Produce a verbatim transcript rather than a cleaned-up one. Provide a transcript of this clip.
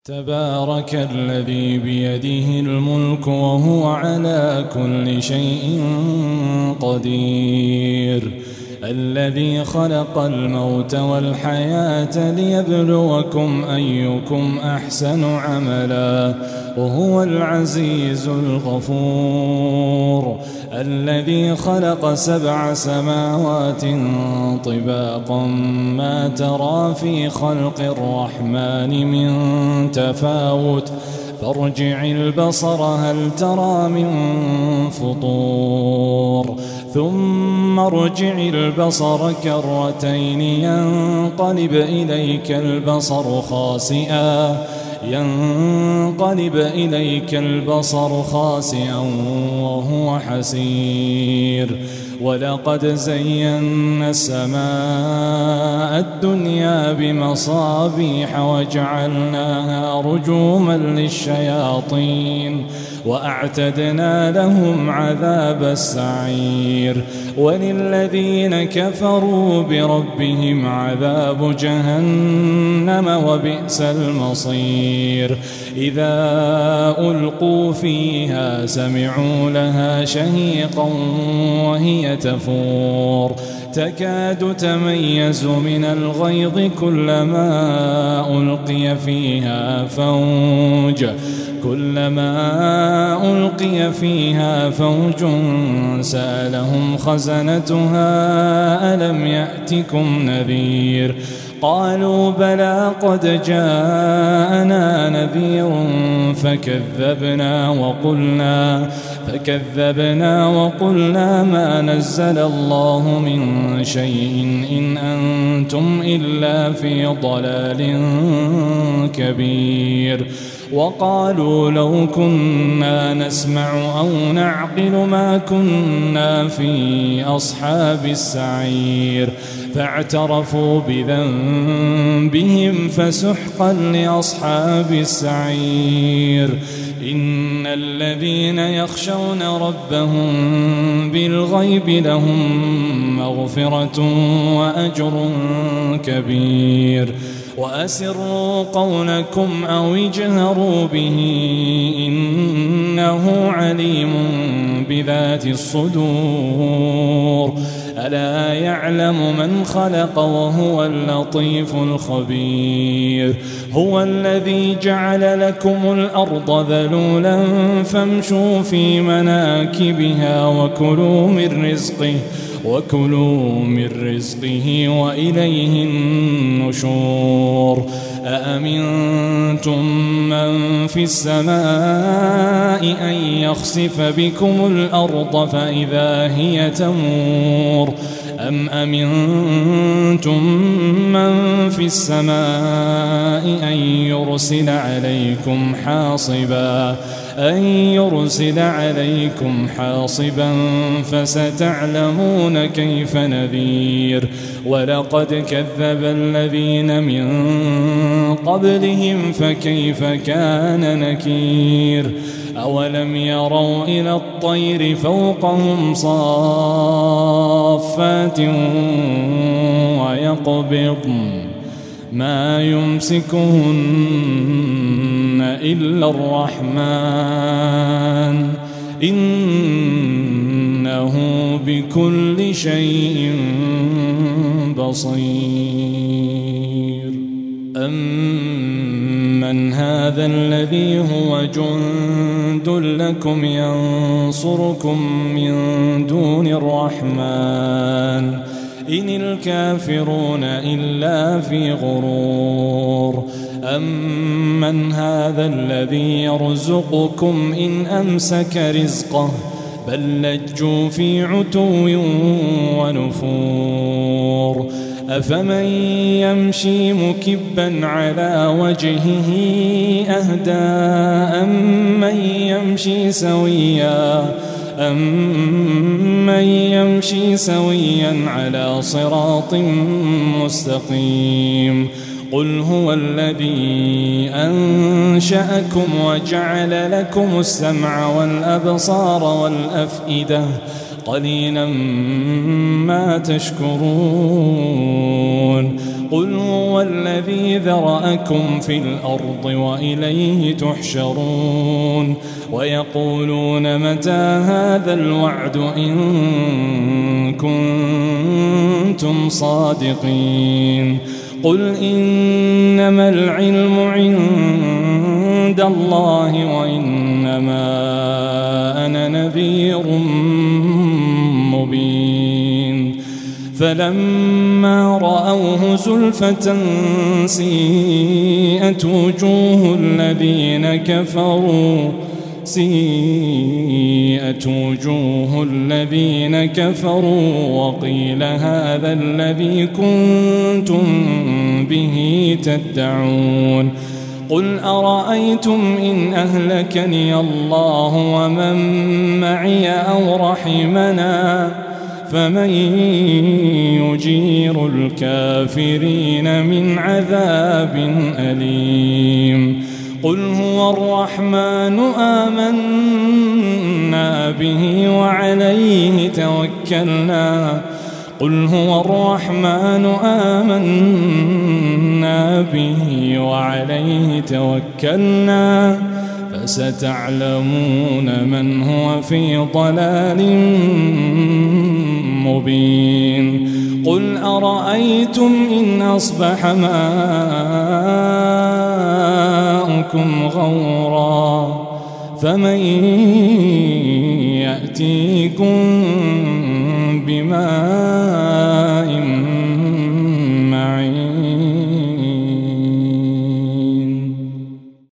تبارك الذي بيده الملك وهو على كل شيء قدير، الذي خلق الموت والحياة ليبلوكم أيكم أحسن عملا وهو العزيز الغفور، الذي خلق سبع سماوات طباقا ما ترى في خلق الرحمن من تفاوت فارجع البصر هل ترى من فطور ثم ارجع البصر كرتين ينقلب إليك البصر خاسئا ينقلب إليك البصر خاسئا وهو حسير، ولقد زينا السماء الدنيا بمصابيح وجعلناها رجوما للشياطين وأعتدنا لهم عذاب السعير، وللذين كفروا بربهم عذاب جهنم وبئس المصير، إذا ألقوا فيها سمعوا لها شهيقا وهي تفور تكاد تميز من الغيظ كلما ألقي فيها فوج كلما ألقي فيها فوج سألهم خزنتها ألم يأتكم نذير قالوا بلى قد جاءنا نذير فكذبنا وقلنا فكذبنا وقلنا ما نزل الله من شيء إن أنتم إلا في ضلال كبير، وقالوا لو كنا نسمع أو نعقل ما كنا في أصحاب السعير، فاعترفوا بذنبهم فسحقا لأصحاب السعير، إن الذين يخشون ربهم بالغيب لهم مغفرة وأجر كبير، وأسروا قولكم أو اجهروا به إنه عليم بذات الصدور، ألا يعلم من خلق وهو اللطيف الخبير، هو الذي جعل لكم الأرض ذلولا فامشوا في مناكبها وكلوا من رزقه وكلوا من رزقه وإليه النشور، أأمنتم من في السماء أن يخسف بكم الأرض فإذا هي تمور أم أمنتم من في السماء أن يرسل عليكم حاصبا أن يرسل عليكم حاصبا فستعلمون كيف نذير، ولقد كذب الذين من قبلهم فكيف كان نكير، أولم يروا إلى الطير فوقهم صافات ويقبضن ما يمسكهن إلا الرحمن إنه بكل شيء بصير، أمن هذا الذي هو جند لكم ينصركم من دون الرحمن إن الكافرون إلا في غرور، أمن هذا الذي يرزقكم إن أمسك رزقه بل لجوا في عتو ونفور، أفمن يمشي مكبا على وجهه أهدى أمن يمشي سويا أمن يمشي سويا على صراط مستقيم، قل هو الذي أنشأكم وجعل لكم السمع والأبصار والأفئدة قليلا ما تشكرون، قل هو الذي ذرأكم في الأرض وإليه تحشرون ويقولون متى هذا الوعد إن كنتم صادقين قل إنما العلم عند الله وإنما أنا نذير مبين فلما رأوه زلفة سيئت وجوه الذين كفروا سيئت وجوه الذين كفروا وقيل هذا الذي كنتم به تدعون قل أرأيتم إن أهلكني الله ومن معي أو رحمنا فمن يجير الكافرين من عذاب أليم قل هو الرحمن آمنا به وعليه توكلنا قل هو الرحمن آمنا به وعليه توكلنا فستعلمون من هو في ضلال مبين قل أرأيتم إن أصبح ماؤكم غورا فمن يأتيكم بماء